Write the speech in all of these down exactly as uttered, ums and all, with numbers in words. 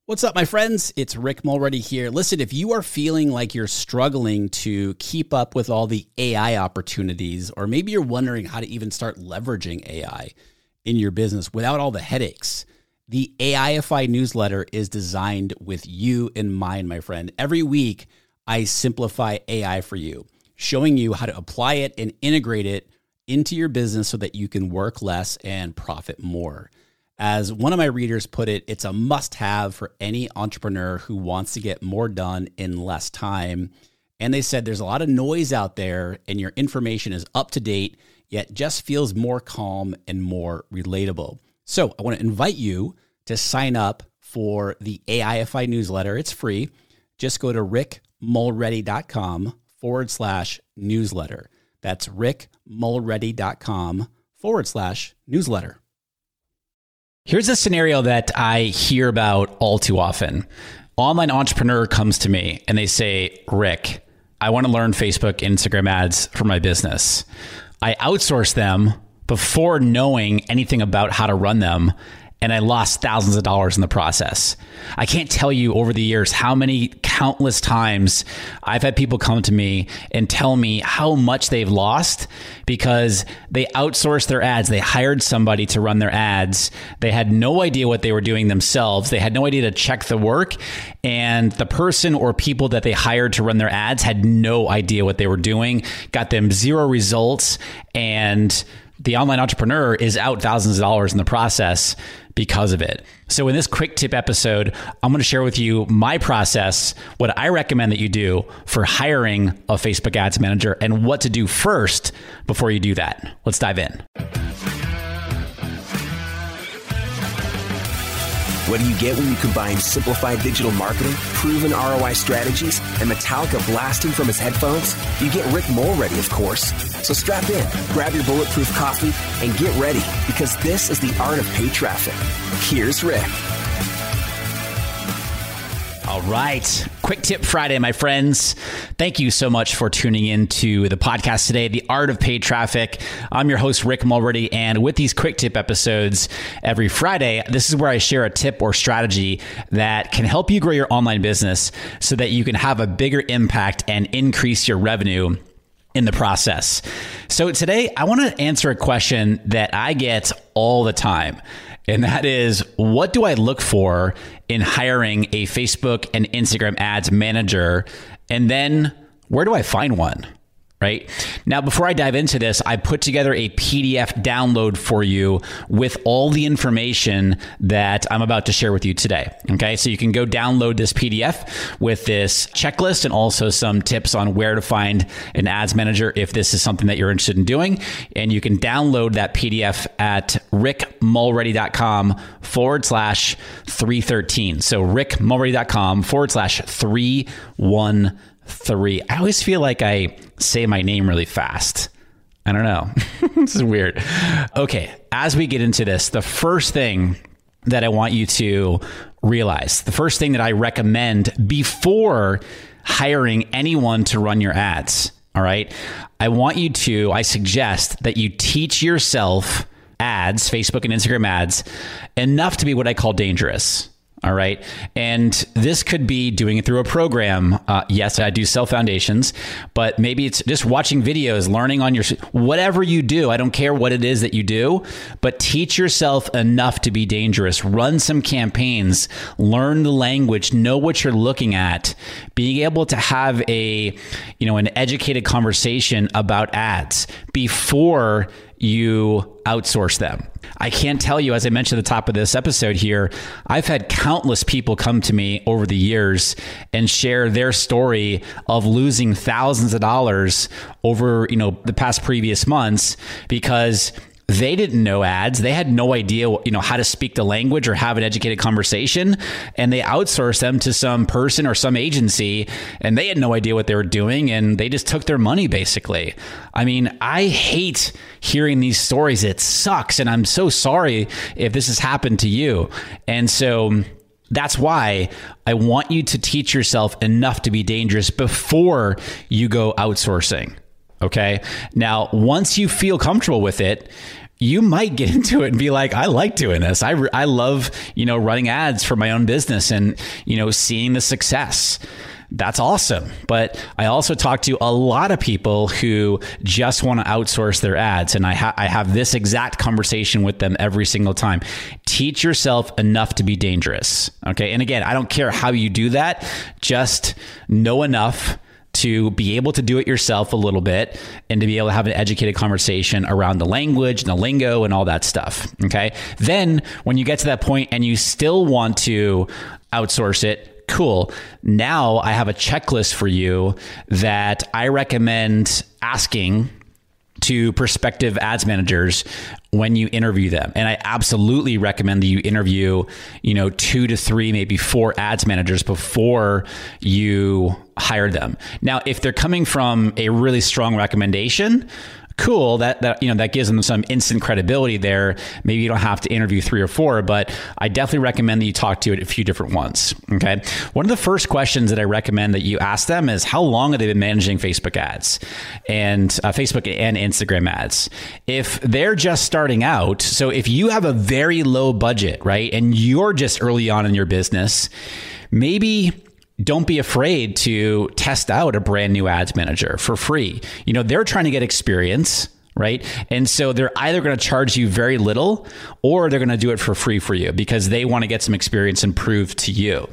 What's up, my friends? It's Rick Mulready here. Listen, if you are feeling like you're struggling to keep up with all the A I opportunities, or maybe you're wondering how to even start leveraging A I in your business without all the headaches, the A I F I newsletter is designed with you in mind, my friend. Every week, I simplify A I for you, showing you how to apply it and integrate it into your business so that you can work less and profit more. As one of my readers put it, it's a must-have for any entrepreneur who wants to get more done in less time. And they said there's a lot of noise out there and your information is up to date, yet just feels more calm and more relatable. So I want to invite you to sign up for the A I F I newsletter. It's free. Just go to rickmulready.com forward slash newsletter. That's rickmulready.com forward slash newsletter. Here's a scenario that I hear about all too often. Online entrepreneur comes to me and they say, Rick, I want to learn Facebook, Instagram ads for my business. I outsource them before knowing anything about how to run them, and I lost thousands of dollars in the process. I can't tell you over the years how many countless times I've had people come to me and tell me how much they've lost because they outsourced their ads. They hired somebody to run their ads. They had no idea what they were doing themselves. They had no idea to check the work. And the person or people that they hired to run their ads had no idea what they were doing, got them zero results, and the online entrepreneur is out thousands of dollars in the process because of it. So in this quick tip episode, I'm going to share with you my process, what I recommend that you do for hiring a Facebook ads manager, and what to do first before you do that. Let's dive in. What do you get when you combine simplified digital marketing, proven R O I strategies, and Metallica blasting from his headphones? You get Rick Mulready, of course. So strap in, grab your bulletproof coffee, and get ready, because this is the art of paid traffic. Here's Rick. All right. Quick Tip Friday, my friends. Thank you so much for tuning into the podcast today, The Art of Paid Traffic. I'm your host, Rick Mulready, and with these quick tip episodes every Friday, this is where I share a tip or strategy that can help you grow your online business so that you can have a bigger impact and increase your revenue in the process. So today, I want to answer a question that I get all the time. And that is, what do I look for in hiring a Facebook and Instagram ads manager? And then where do I find one? Right? Now, before I dive into this, I put together a P D F download for you with all the information that I'm about to share with you today. Okay, so you can go download this P D F with this checklist and also some tips on where to find an ads manager if this is something that you're interested in doing. And you can download that P D F at rickmulready.com forward slash 313. So rickmulready.com forward slash 313. Three. I always feel like I say my name really fast. I don't know. This is weird. Okay. As we get into this, the first thing that I want you to realize, the first thing that I recommend before hiring anyone to run your ads, all right, I want you to, I suggest that you teach yourself ads, Facebook and Instagram ads, enough to be what I call dangerous. All right. And this could be doing it through a program. Uh, yes, I do sell foundations, but maybe it's just watching videos, learning on your, whatever you do. I don't care what it is that you do, but teach yourself enough to be dangerous. Run some campaigns, learn the language, know what you're looking at, being able to have a, you know, an educated conversation about ads before you outsource them. I can't tell you, as I mentioned at the top of this episode here, I've had countless people come to me over the years and share their story of losing thousands of dollars over, you know, the past previous months because they didn't know ads. They had no idea, you know, how to speak the language or have an educated conversation. And they outsourced them to some person or some agency, and they had no idea what they were doing. And they just took their money, basically. I mean, I hate hearing these stories. It sucks. And I'm so sorry if this has happened to you. And so that's why I want you to teach yourself enough to be dangerous before you go outsourcing. Okay. Now, once you feel comfortable with it, you might get into it and be like, I like doing this. I, re- I love, you know, running ads for my own business and, you know, seeing the success. That's awesome. But I also talk to a lot of people who just want to outsource their ads. And I, ha- I have this exact conversation with them every single time. Teach yourself enough to be dangerous. Okay. And again, I don't care how you do that. Just know enough to be able to do it yourself a little bit and to be able to have an educated conversation around the language and the lingo and all that stuff. Okay. Then when you get to that point and you still want to outsource it, cool. Now I have a checklist for you that I recommend asking to prospective ads managers when you interview them. And I absolutely recommend that you interview, you know, two to three, maybe four ads managers before you hire them. Now, if they're coming from a really strong recommendation, cool. That, that, you know, that gives them some instant credibility there. Maybe you don't have to interview three or four, but I definitely recommend that you talk to a few different ones. Okay. One of the first questions that I recommend that you ask them is, how long have they been managing Facebook ads and uh, Facebook and Instagram ads? If they're just starting out, so if you have a very low budget, right, and you're just early on in your business, maybe don't be afraid to test out a brand new ads manager for free. You know, they're trying to get experience, right? And so they're either going to charge you very little or they're going to do it for free for you because they want to get some experience and prove to you.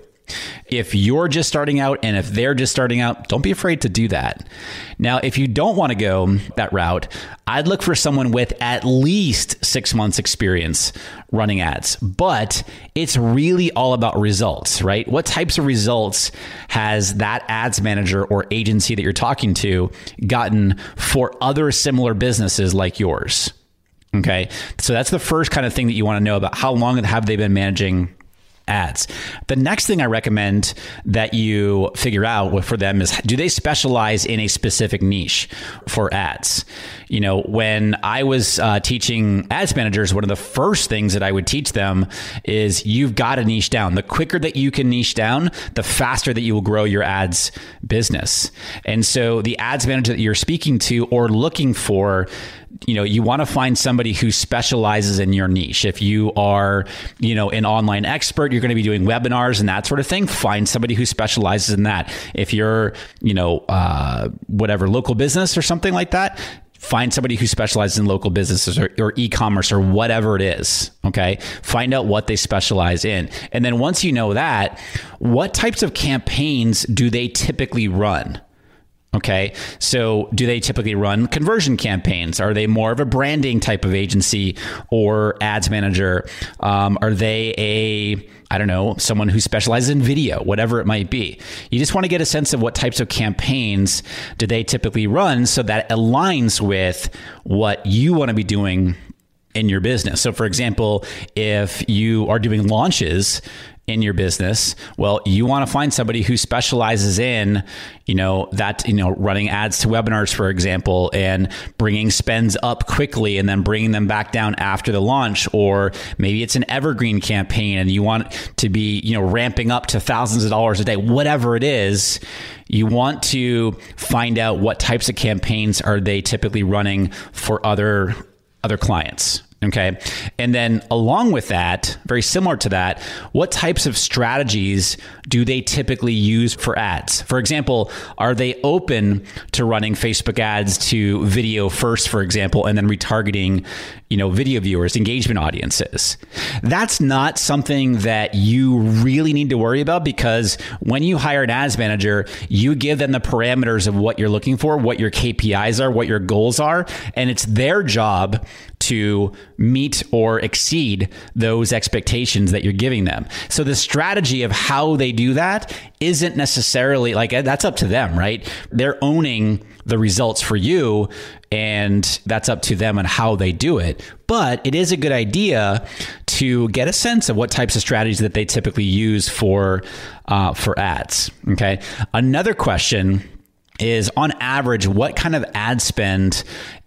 If you're just starting out and if they're just starting out, don't be afraid to do that. Now, if you don't want to go that route, I'd look for someone with at least six months experience running ads, but it's really all about results, right? What types of results has that ads manager or agency that you're talking to gotten for other similar businesses like yours? Okay. So that's the first kind of thing that you want to know about. How long have they been managing ads? The next thing I recommend that you figure out for them is, do they specialize in a specific niche for ads? You know, when I was uh, teaching ads managers, one of the first things that I would teach them is you've got to niche down. The quicker that you can niche down, the faster that you will grow your ads business. And so the ads manager that you're speaking to or looking for, you know, you want to find somebody who specializes in your niche. If you are, you know, an online expert, you're going to be doing webinars and that sort of thing. Find somebody who specializes in that. If you're, you know, uh, whatever, local business or something like that, find somebody who specializes in local businesses or, or e-commerce or whatever it is. Okay. Find out what they specialize in. And then once you know that, what types of campaigns do they typically run? Okay. So do they typically run conversion campaigns? Are they more of a branding type of agency or ads manager? Um, are they a, I don't know, someone who specializes in video, whatever it might be? You just want to get a sense of what types of campaigns do they typically run so that aligns with what you want to be doing in your business. So for example, if you are doing launches in your business, well, you want to find somebody who specializes in, you know, that, you know, running ads to webinars, for example, and bringing spends up quickly and then bringing them back down after the launch. Or maybe it's an evergreen campaign and you want to be, you know, ramping up to thousands of dollars a day, whatever it is. You want to find out what types of campaigns are they typically running for other other clients. Okay. And then along with that, very similar to that, what types of strategies do they typically use for ads? For example, are they open to running Facebook ads to video first, for example, and then retargeting, you know, video viewers, engagement audiences? That's not something that you really need to worry about, because when you hire an ads manager, you give them the parameters of what you're looking for, what your K P Is are, what your goals are, and it's their job to meet or exceed those expectations that you're giving them. So the strategy of how they do that isn't necessarily like, that's up to them, right? They're owning the results for you, and that's up to them on how they do it. But it is a good idea to get a sense of what types of strategies that they typically use for uh, for ads. Okay. Another question is, on average, what kind of ad spend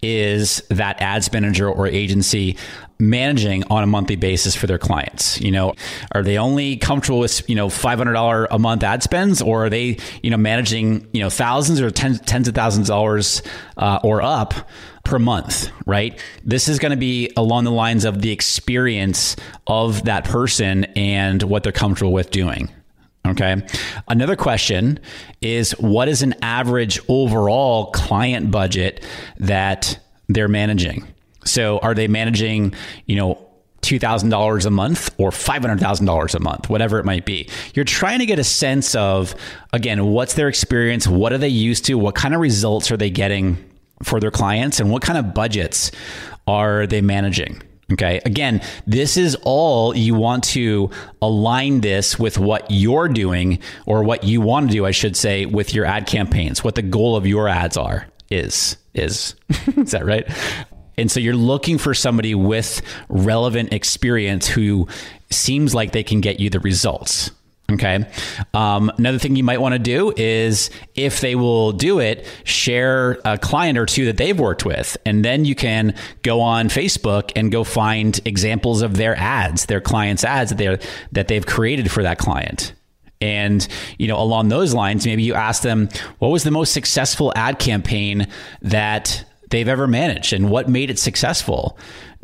is that ads manager or agency managing on a monthly basis for their clients? You know, are they only comfortable with, you know, five hundred dollars a month ad spends, or are they, you know, managing, you know, thousands or tens, tens of thousands of dollars uh, or up per month, right? This is going to be along the lines of the experience of that person and what they're comfortable with doing. Okay. Another question is, what is an average overall client budget that they're managing? So are they managing, you know, two thousand dollars a month or five hundred thousand dollars a month, whatever it might be? You're trying to get a sense of, again, what's their experience? What are they used to? What kind of results are they getting for their clients? And what kind of budgets are they managing? Okay. Again, this is all you want to align this with what you're doing, or what you want to do, I should say, with your ad campaigns, what the goal of your ads are, is, is, is that right? And so you're looking for somebody with relevant experience who seems like they can get you the results. Okay. Um, another thing you might want to do is, if they will do it, share a client or two that they've worked with. And then you can go on Facebook and go find examples of their ads, their clients' ads that they're, that they've created for that client. And, you know, along those lines, maybe you ask them, what was the most successful ad campaign that they've ever managed, and what made it successful?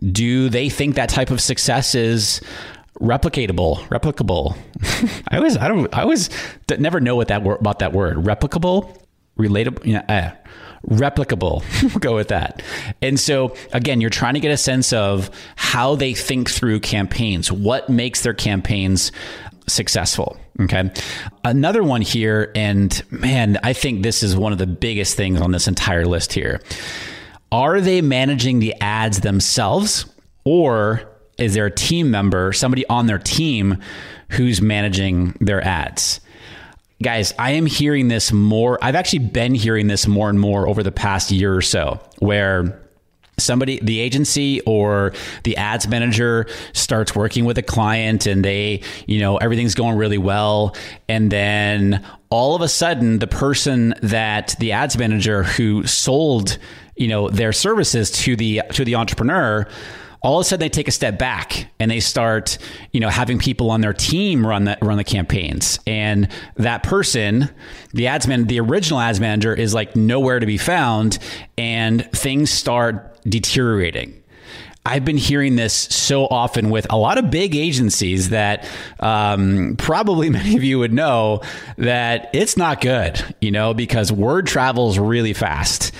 Do they think that type of success is replicatable, replicable? I always, I don't, I always never know what that word, about that word, replicable, relatable, yeah, uh, replicable. We'll go with that. And so again, you're trying to get a sense of how they think through campaigns, what makes their campaigns successful. Okay. Another one here, and man, I think this is one of the biggest things on this entire list here. Are they managing the ads themselves, or is there a team member, somebody on their team who's managing their ads? Guys, I am hearing this more. I've actually been hearing this more and more over the past year or so, where somebody, the agency or the ads manager, starts working with a client, and they, you know, everything's going really well. And then all of a sudden, the person that the ads manager who sold, you know, their services to the, to the entrepreneur, all of a sudden they take a step back and they start, you know, having people on their team run that, run the campaigns. And that person, the ads man, the original ads manager, is like nowhere to be found, and things start deteriorating. I've been hearing this so often with a lot of big agencies that um, probably many of you would know that it's not good, you know, because word travels really fast.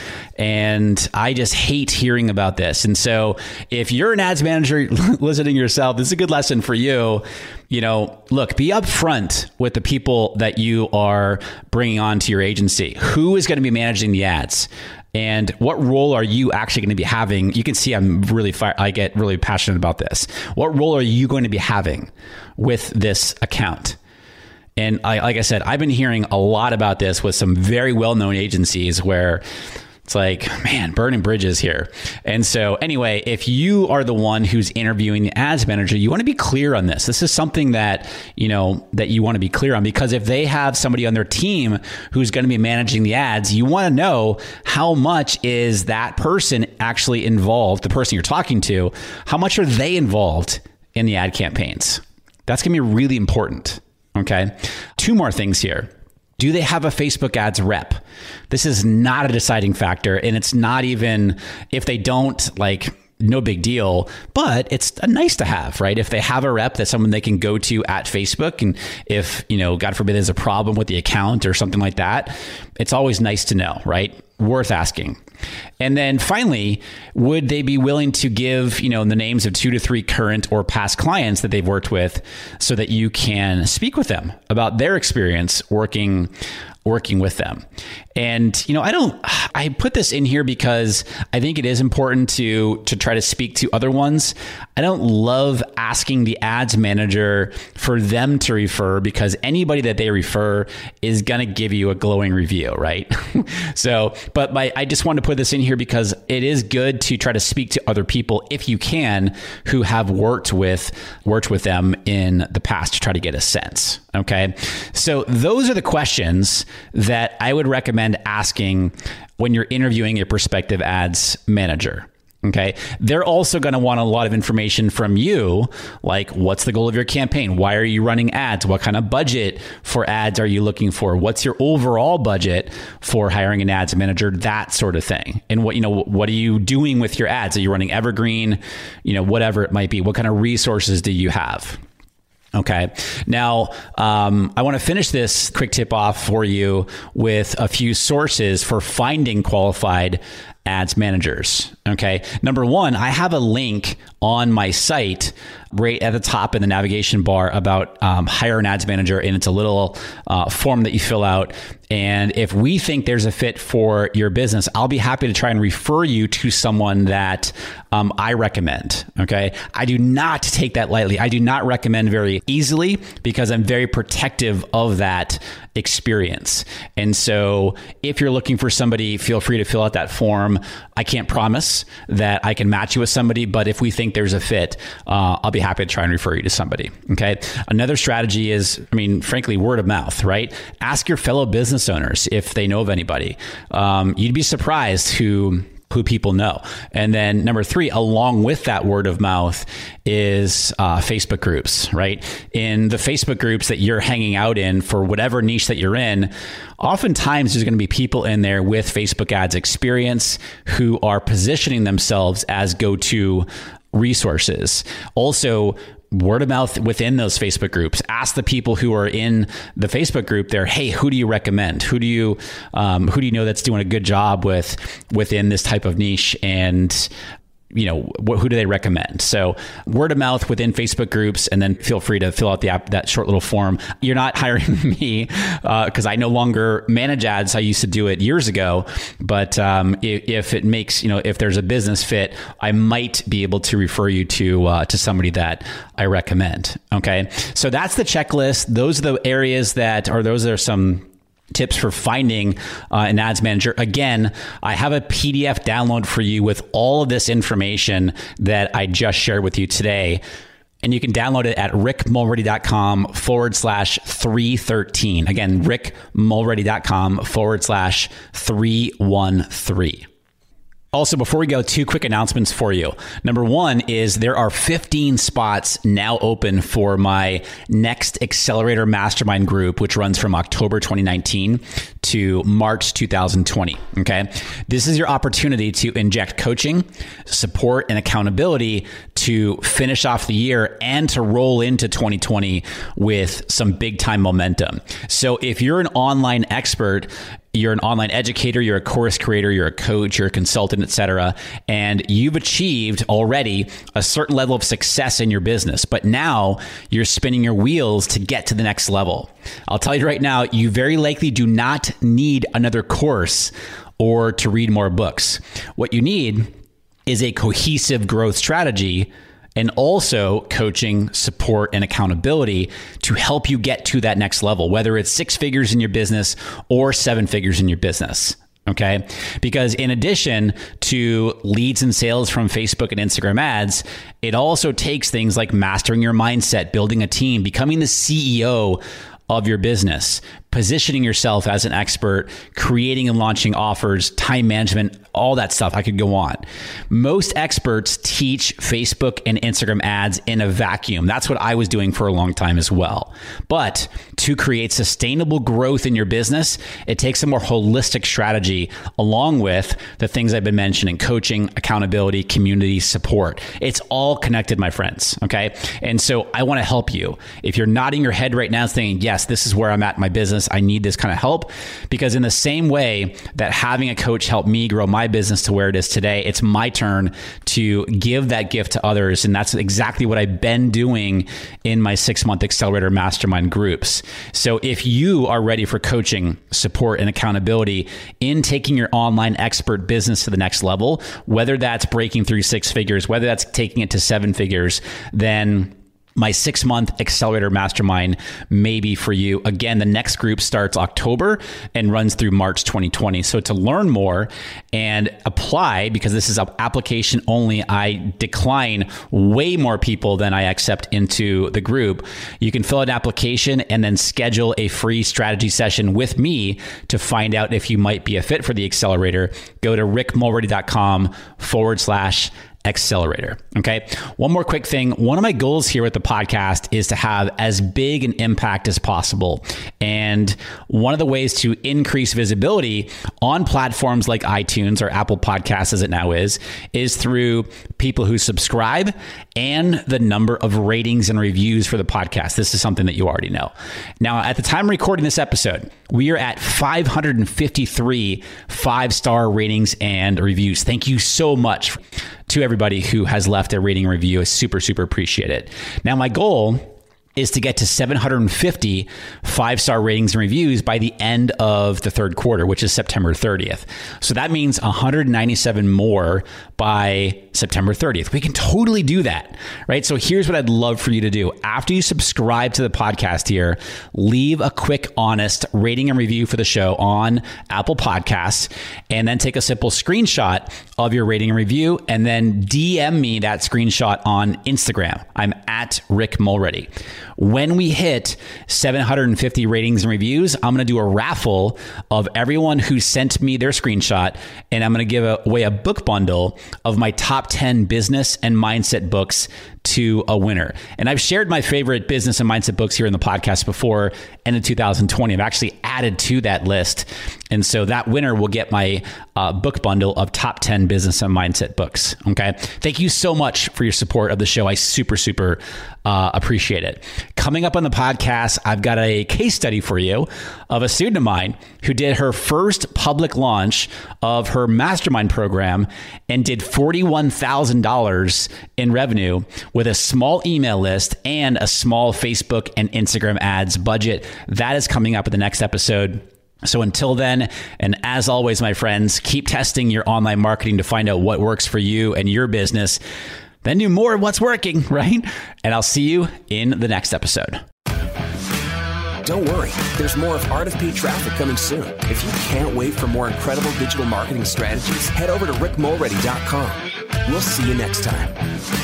And I just hate hearing about this. And so if you're an ads manager listening yourself, this is a good lesson for you. You know, look, be upfront with the people that you are bringing on to your agency. Who is going to be managing the ads? And what role are you actually going to be having? You can see I'm really fire, I get really passionate about this. What role are you going to be having with this account? And I, like I said, I've been hearing a lot about this with some very well-known agencies where it's like, man, burning bridges here. And so anyway, if you are the one who's interviewing the ads manager, you want to be clear on this. This is something that, you know, that you want to be clear on, because if they have somebody on their team who's going to be managing the ads, you want to know how much is that person actually involved, the person you're talking to, how much are they involved in the ad campaigns? That's going to be really important. Okay. Two more things here. Do they have a Facebook ads rep? This is not a deciding factor, and it's not even, if they don't, like, no big deal, but it's a nice to have, right? If they have a rep, that's someone they can go to at Facebook. And if, you know, God forbid there's a problem with the account or something like that, it's always nice to know, right? Worth asking. And then finally, would they be willing to give, you know, the names of two to three current or past clients that they've worked with, so that you can speak with them about their experience working working with them? And, you know, I don't, I put this in here because I think it is important to, to try to speak to other ones. I don't love asking the ads manager for them to refer, because anybody that they refer is going to give you a glowing review, right? So, but my, I just wanted to put this in here because it is good to try to speak to other people, if you can, who have worked with, worked with them in the past, to try to get a sense. Okay. So those are the questions that I would recommend asking when you're interviewing a prospective ads manager. Okay. They're also going to want a lot of information from you, like what's the goal of your campaign? Why are you running ads? What kind of budget for ads are you looking for? What's your overall budget for hiring an ads manager? That sort of thing. And what, you know, what are you doing with your ads? Are you running evergreen? You know, whatever it might be. What kind of resources do you have? Okay. Now, um, I want to finish this quick tip off for you with a few sources for finding qualified ads managers. Okay. Number one, I have a link on my site right at the top in the navigation bar about um, hire an ads manager. And it's a little uh, form that you fill out. And if we think there's a fit for your business, I'll be happy to try and refer you to someone that um, I recommend. Okay. I do not take that lightly. I do not recommend very easily because I'm very protective of that experience. And so if you're looking for somebody, feel free to fill out that form. I can't promise that I can match you with somebody, but if we think there's a fit, uh, I'll be happy to try and refer you to somebody. Okay. Another strategy is, I mean, frankly, word of mouth, right? Ask your fellow business owners if they know of anybody. Um, you'd be surprised who who people know. And then number three, along with that word of mouth is uh, Facebook groups, right? In the Facebook groups that you're hanging out in for whatever niche that you're in, oftentimes there's going to be people in there with Facebook ads experience who are positioning themselves as go-to resources. Also, word of mouth within those Facebook groups. Ask the people who are in the Facebook group there, hey, who do you recommend? Who do you um, who do you know that's doing a good job with within this type of niche? And you know, wh- who do they recommend? So word of mouth within Facebook groups, and then feel free to fill out the app, that short little form. You're not hiring me because uh, I no longer manage ads. I used to do it years ago, but um, if, if it makes, you know, if there's a business fit, I might be able to refer you to uh, to somebody that I recommend. Okay, so that's the checklist. Those are the areas that, or those are some tips for finding uh, an ads manager. Again, I have a P D F download for you with all of this information that I just shared with you today. And you can download it at rickmulready.com forward slash 313. Again, rickmulready.com forward slash 313. Also, before we go, two quick announcements for you. Number one is there are fifteen spots now open for my next Accelerator Mastermind group, which runs from October twenty nineteen to March two thousand twenty. Okay. This is your opportunity to inject coaching, support, and accountability to finish off the year and to roll into twenty twenty with some big time momentum. So if you're an online expert, you're an online educator, you're a course creator, you're a coach, you're a consultant, et cetera, and you've achieved already a certain level of success in your business, but now you're spinning your wheels to get to the next level. I'll tell you right now, you very likely do not need another course or to read more books. What you need is a cohesive growth strategy and also coaching, support, and accountability to help you get to that next level, whether it's six figures in your business or seven figures in your business. Okay. Because in addition to leads and sales from Facebook and Instagram ads, it also takes things like mastering your mindset, building a team, becoming the C E O of your business, positioning yourself as an expert, creating and launching offers, time management, all that stuff. I could go on. Most experts teach Facebook and Instagram ads in a vacuum. That's what I was doing for a long time as well. But to create sustainable growth in your business, it takes a more holistic strategy along with the things I've been mentioning: coaching, accountability, community, support. It's all connected, my friends. Okay. And so I want to help you. If you're nodding your head right now saying, yes, this is where I'm at in my business, I need this kind of help, because in the same way that having a coach helped me grow my business to where it is today, it's my turn to give that gift to others. And that's exactly what I've been doing in my six month Accelerator Mastermind groups. So if you are ready for coaching, support, and accountability in taking your online expert business to the next level, whether that's breaking through six figures, whether that's taking it to seven figures, then my six month accelerator mastermind may be for you. Again, the next group starts October and runs through March twenty twenty. So to learn more and apply, because this is an application only, I decline way more people than I accept into the group. You can fill out an application and then schedule a free strategy session with me to find out if you might be a fit for the accelerator. Go to rickmulready.com forward slash accelerator. Okay. One more quick thing. One of my goals here with the podcast is to have as big an impact as possible. And one of the ways to increase visibility on platforms like iTunes or Apple Podcasts, as it now is, is through people who subscribe and the number of ratings and reviews for the podcast. This is something that you already know. Now, at the time of recording this episode, we are at five hundred fifty-three five-star ratings and reviews. Thank you so much to everybody who has left a rating and review. I super, super appreciate it. Now, my goal is to get to seven hundred fifty five-star ratings and reviews by the end of the third quarter, which is September thirtieth. So that means one hundred ninety-seven more by September thirtieth. We can totally do that, right? So here's what I'd love for you to do. After you subscribe to the podcast here, leave a quick, honest rating and review for the show on Apple Podcasts, and then take a simple screenshot of your rating and review, and then D M me that screenshot on Instagram. I'm at Rick Mulready. When we hit seven hundred fifty ratings and reviews, I'm going to do a raffle of everyone who sent me their screenshot, and I'm going to give away a book bundle of my top ten business and mindset books to a winner. And I've shared my favorite business and mindset books here in the podcast before, and in two thousand twenty, I've actually added to that list. And so that winner will get my uh, book bundle of top ten business and mindset books. Okay. Thank you so much for your support of the show. I super, super uh, appreciate it. Coming up on the podcast, I've got a case study for you of a student of mine who did her first public launch of her mastermind program and did forty-one thousand dollars in revenue with a small email list and a small Facebook and Instagram ads budget. That is coming up in the next episode. So until then, and as always, my friends, keep testing your online marketing to find out what works for you and your business. Then do more of what's working, right? And I'll see you in the next episode. Don't worry, there's more of Art of Paid Traffic coming soon. If you can't wait for more incredible digital marketing strategies, head over to rick mulready dot com. We'll see you next time.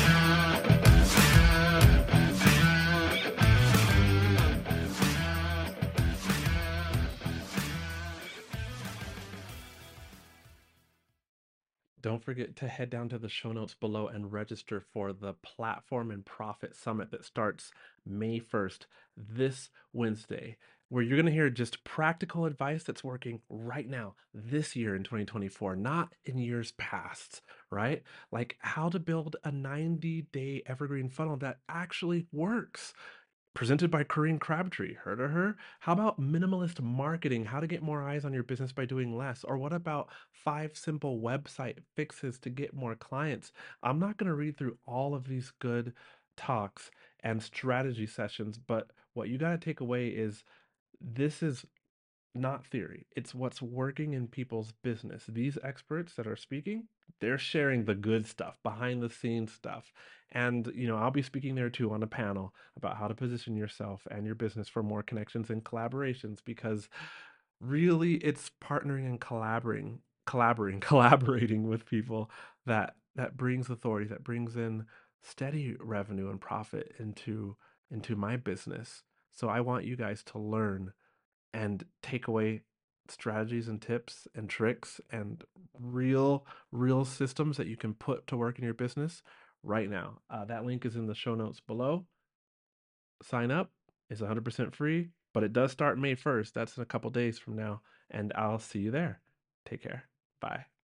Don't forget to head down to the show notes below and register for the Platform and Profit Summit that starts May first, this Wednesday, where you're going to hear just practical advice that's working right now, this year in twenty twenty-four, not in years past, right? Like how to build a ninety day evergreen funnel that actually works. Presented by Corinne Crabtree. Heard of her? How about minimalist marketing? How to get more eyes on your business by doing less? Or what about five simple website fixes to get more clients? I'm not going to read through all of these good talks and strategy sessions, but what you got to take away is this is not theory. It's what's working in people's business. These experts that are speaking, they're sharing the good stuff, behind the scenes stuff. And, you know, I'll be speaking there too on a panel about how to position yourself and your business for more connections and collaborations, because really it's partnering and collaborating, collaborating, collaborating with people that that brings authority, that brings in steady revenue and profit into into my business. So I want you guys to learn and take away strategies and tips and tricks and real, real systems that you can put to work in your business right now. Uh, that link is in the show notes below. Sign up. It's one hundred percent free, but it does start May first. That's in a couple days from now, and I'll see you there. Take care. Bye.